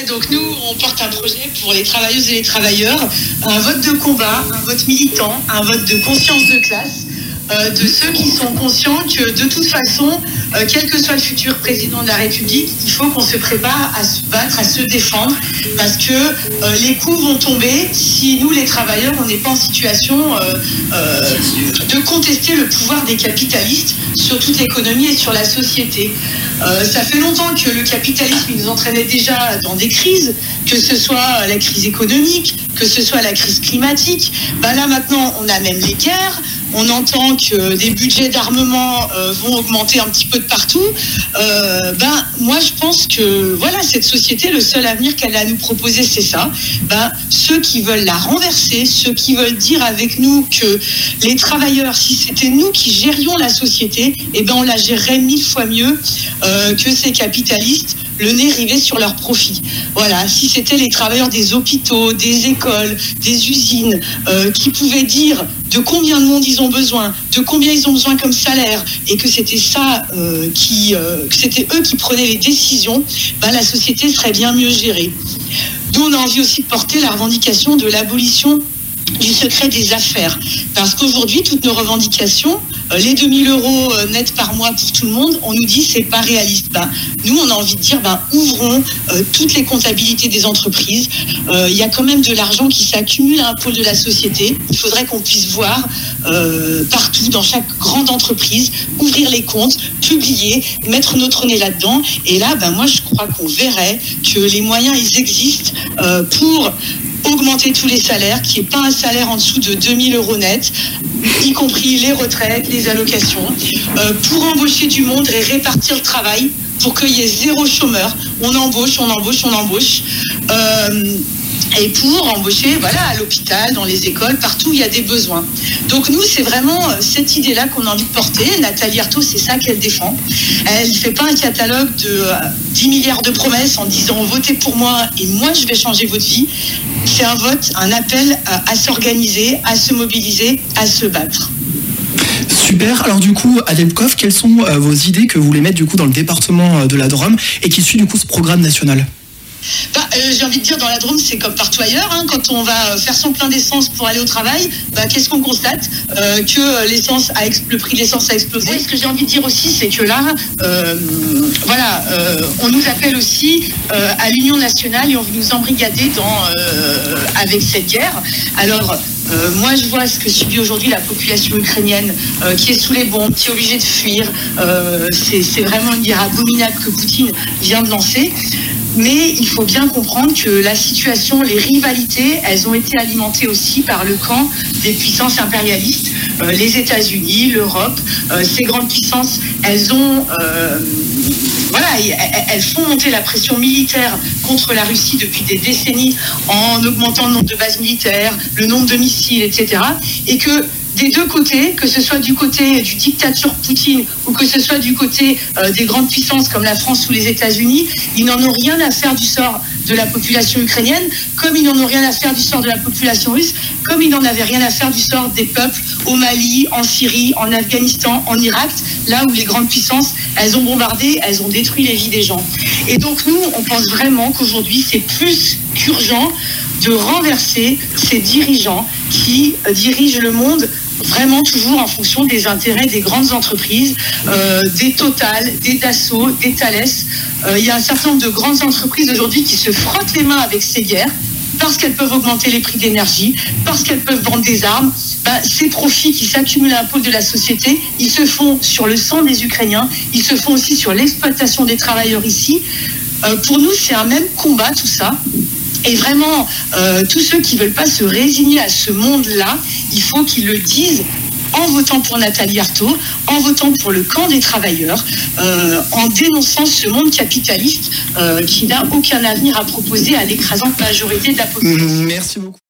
donc nous, on porte un projet pour les travailleuses et les travailleurs, un vote de combat, un vote militant, un vote de conscience de classe, de ceux qui sont conscients que de toute façon, quel que soit le futur président de la République, il faut qu'on se prépare à se battre, à se défendre, parce que les coups vont tomber si nous, les travailleurs, on n'est pas en situation de contester le pouvoir des capitalistes sur toute l'économie et sur la société. Ça fait longtemps que le capitalisme nous entraînait déjà dans des crises, que ce soit la crise économique, que ce soit la crise climatique. Là maintenant, on a même les guerres. On entend que des budgets d'armement vont augmenter un petit peu de partout. Moi, je pense que voilà, cette société, le seul avenir qu'elle a à nous proposer, c'est ça. Ceux qui veulent la renverser, ceux qui veulent dire avec nous que les travailleurs, si c'était nous qui gérions la société, on la gérerait 1000 fois mieux que ces capitalistes, le nez rivé sur leur profit. Voilà, si c'était les travailleurs des hôpitaux, des écoles, des usines, qui pouvaient dire de combien de monde ils ont besoin, de combien ils ont besoin comme salaire, et que c'était ça, que c'était eux qui prenaient les décisions, la société serait bien mieux gérée. Nous, on a envie aussi de porter la revendication de l'abolition du secret des affaires. Parce qu'aujourd'hui, toutes nos revendications, les 2000 € nets par mois pour tout le monde, on nous dit c'est pas réaliste. Nous, on a envie de dire, ouvrons toutes les comptabilités des entreprises. Il y a quand même de l'argent qui s'accumule à un pôle de la société. Il faudrait qu'on puisse voir partout, dans chaque grande entreprise, ouvrir les comptes, publier, mettre notre nez là-dedans. Et là, moi, je crois qu'on verrait que les moyens, ils existent pour augmenter tous les salaires, qu'il n'y ait pas un salaire en dessous de 2000 € net, y compris les retraites, les allocations, pour embaucher du monde et répartir le travail pour qu'il y ait zéro chômeur. On embauche. Et pour embaucher, à l'hôpital, dans les écoles, partout où il y a des besoins. Donc nous, c'est vraiment cette idée-là qu'on a envie de porter. Nathalie Arthaud, c'est ça qu'elle défend. Elle ne fait pas un catalogue de 10 milliards de promesses en disant « votez pour moi et moi, je vais changer votre vie ». C'est un vote, un appel à s'organiser, à se mobiliser, à se battre. Super. Alors du coup, à Debkov, quelles sont vos idées que vous voulez mettre du coup dans le département de la Drôme et qui suit du coup ce programme national ? J'ai envie de dire, dans la Drôme, c'est comme partout ailleurs. Quand on va faire son plein d'essence pour aller au travail, qu'est-ce qu'on constate ? Que le prix de l'essence a explosé. Et ce que j'ai envie de dire aussi, c'est que là, on nous appelle aussi à l'Union nationale et on veut nous embrigader avec cette guerre. Alors, moi, je vois ce que subit aujourd'hui la population ukrainienne, qui est sous les bombes, qui est obligée de fuir. C'est vraiment une guerre abominable que Poutine vient de lancer. Mais il faut bien comprendre que la situation, les rivalités, elles ont été alimentées aussi par le camp des puissances impérialistes, les États-Unis, l'Europe. Ces grandes puissances, elles font monter la pression militaire contre la Russie depuis des décennies en augmentant le nombre de bases militaires, le nombre de missiles, etc. Et que des deux côtés, que ce soit du côté du dictateur Poutine ou que ce soit du côté des grandes puissances comme la France ou les États-Unis, ils n'en ont rien à faire du sort de la population ukrainienne, comme ils n'en ont rien à faire du sort de la population russe, comme ils n'en avaient rien à faire du sort des peuples au Mali, en Syrie, en Afghanistan, en Irak, là où les grandes puissances, elles ont bombardé, elles ont détruit les vies des gens. Et donc nous, on pense vraiment qu'aujourd'hui, c'est plus qu'urgent de renverser ces dirigeants qui dirigent le monde vraiment toujours en fonction des intérêts des grandes entreprises, des Total, des Dassault, des Thales. Il y a un certain nombre de grandes entreprises aujourd'hui qui se frottent les mains avec ces guerres parce qu'elles peuvent augmenter les prix de l'énergie, parce qu'elles peuvent vendre des armes. Ces profits qui s'accumulent à un pôle de la société, ils se font sur le sang des Ukrainiens, ils se font aussi sur l'exploitation des travailleurs ici. Pour nous, c'est un même combat, tout ça. Et vraiment, tous ceux qui ne veulent pas se résigner à ce monde-là, il faut qu'ils le disent en votant pour Nathalie Arthaud, en votant pour le camp des travailleurs, en dénonçant ce monde capitaliste qui n'a aucun avenir à proposer à l'écrasante majorité de la population. Merci beaucoup.